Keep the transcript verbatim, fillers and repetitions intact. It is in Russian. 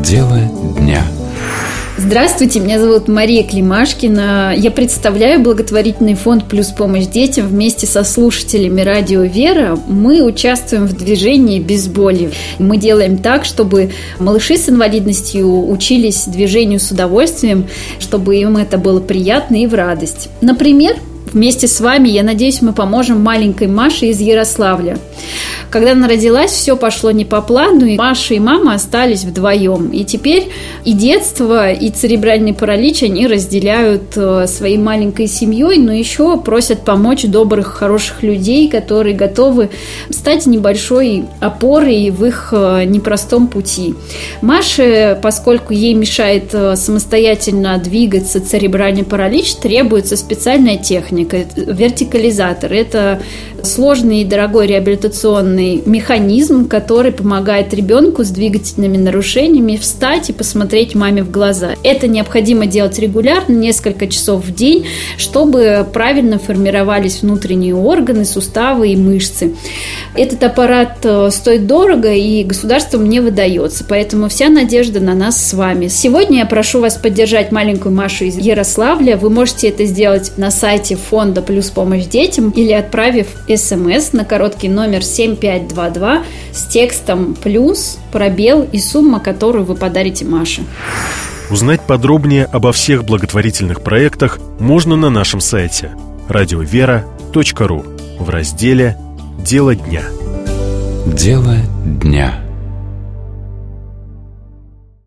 Дело дня. Здравствуйте, меня зовут Мария Климашкина. Я представляю благотворительный фонд «Плюс помощь детям». Вместе со слушателями радио «Вера» мы участвуем в движении «Без боли». Мы делаем так, чтобы малыши с инвалидностью учились движению с удовольствием, чтобы им это было приятно и в радость. Например, вместе с вами, я надеюсь, мы поможем маленькой Маше из Ярославля. Когда она родилась, все пошло не по плану, и Маша и мама остались вдвоем. И теперь и детство, и церебральный паралич они разделяют своей маленькой семьей, но еще просят помочь добрых, хороших людей, которые готовы стать небольшой опорой в их непростом пути. Маше, поскольку ей мешает самостоятельно двигаться церебральный паралич, требуется специальная техника – вертикализатор. Это сложный и дорогой реабилитационный механизм, который помогает ребенку с двигательными нарушениями встать и посмотреть маме в глаза. Это необходимо делать регулярно, несколько часов в день, чтобы правильно формировались внутренние органы, суставы и мышцы. Этот аппарат стоит дорого и государством не выдается, поэтому вся надежда на нас с вами. Сегодня я прошу вас поддержать маленькую Машу из Ярославля. Вы можете это сделать на сайте фонда «Плюс помощь детям» или отправив смс на короткий номер семь пять два два с текстом «плюс», пробел и сумма, которую вы подарите Маше. Узнать подробнее обо всех благотворительных проектах можно на нашем сайте радиовера точка ру в разделе «Дело дня». Дело дня.